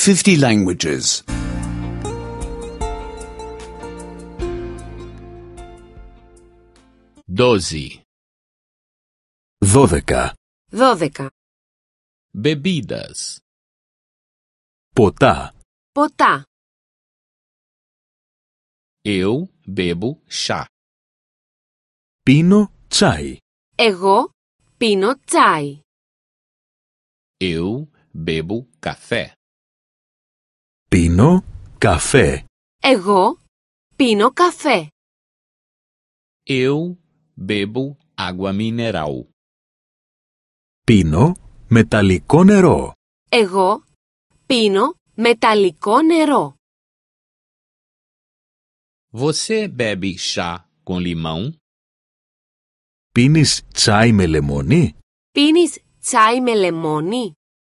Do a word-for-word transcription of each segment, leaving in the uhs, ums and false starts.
fifty languages. doze. Δώδεκα. Δώδεκα. Bebidas. Ποτά. Ποτά. Eu bebo chá. Πίνω τσάι. Εγώ πίνω τσάι. Eu bebo café. Πίνω καφέ. Εγώ πίνω καφέ. Eu bebo água mineral. Πίνω μεταλλικό νερό. Εγώ πίνω μεταλλικό νερό. Você bebe chá com limão? Πίνεις τσάι με λεμόνι? Πίνεις τσάι με λεμόνι?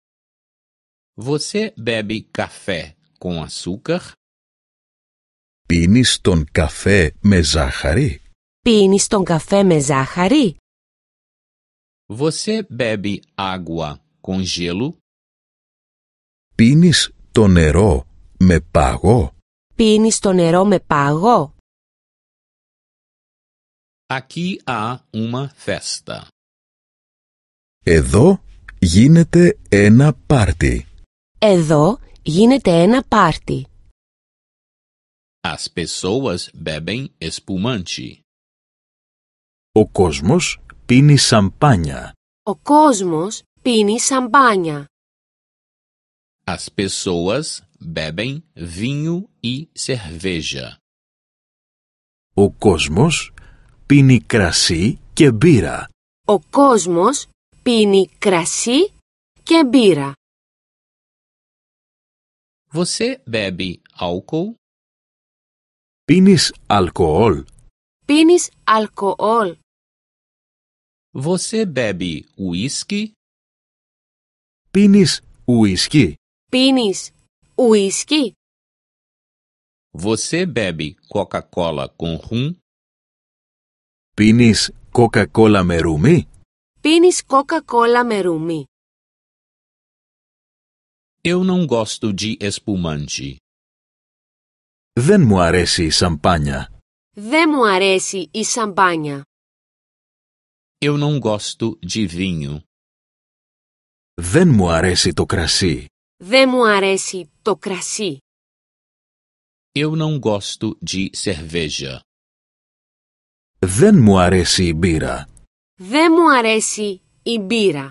Você bebe café com açúcar? Πίνεις τον καφέ με ζάχαρη? Πίνεις τον καφέ με ζάχαρη? Você bebe água com gelo? Πίνεις το νερό με πάγο? Πίνεις το νερό με πάγο? Aqui há uma festa. Εδώ γίνεται ένα πάρτι. Εδώ γίνεται ένα πάρτι. As pessoas bebem espumante. Ο κόσμος πίνει σαμπάνια. Ο κόσμος πίνει σαμπάνια. As pessoas bebem vinho e cerveja. Ο κόσμος πίνει κρασί και μπύρα. Ο κόσμος πίνει κρασί και μπύρα. Você bebe álcool? Πίνεις αλκοόλ? Πίνεις αλκοόλ? Você bebe whisky? Πίνεις ουίσκι? Πίνεις ουίσκι? Você bebe Coca-Cola com rum? Πίνεις κόκα-κόλα με ρουμί? Πίνεις κόκα-κόλα με ρουμί? Eu não gosto de espumante. Δεν μου αρέσει η σαμπάνια. Δεν μου αρέσει η σαμπάνια. Eu não gosto de vinho. Δεν μου αρέσει το κρασί. Δεν μου αρέσει το κρασί. Eu não gosto de cerveja. Δεν μου αρέσει η μπύρα. Δεν μου αρέσει η μπύρα.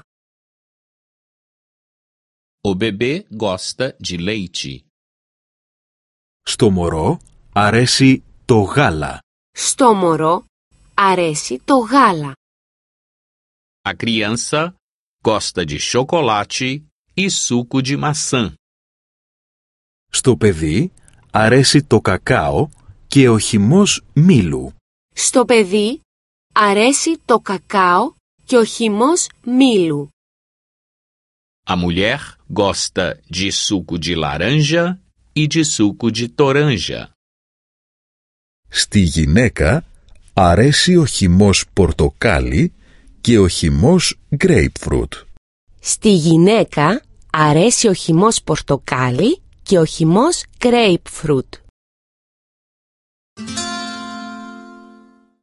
O bebê gosta de leite. Στο μωρό αρέσει το γάλα. Στο μωρό αρέσει το γάλα. A criança gosta de chocolate e suco de maçã. Στο παιδί αρέσει το κακάο και ο χυμός μήλου. Στο παιδί αρέσει το κακάο και ο χυμός μήλου. A mulher gosta de suco de laranja e de suco de toranja. Στη γυναίκα αρέσει ο χυμός πορτοκάλι και ο χυμός grapefruit. Στη γυναίκα αρέσει ο χυμός πορτοκάλι και ο χυμός grapefruit.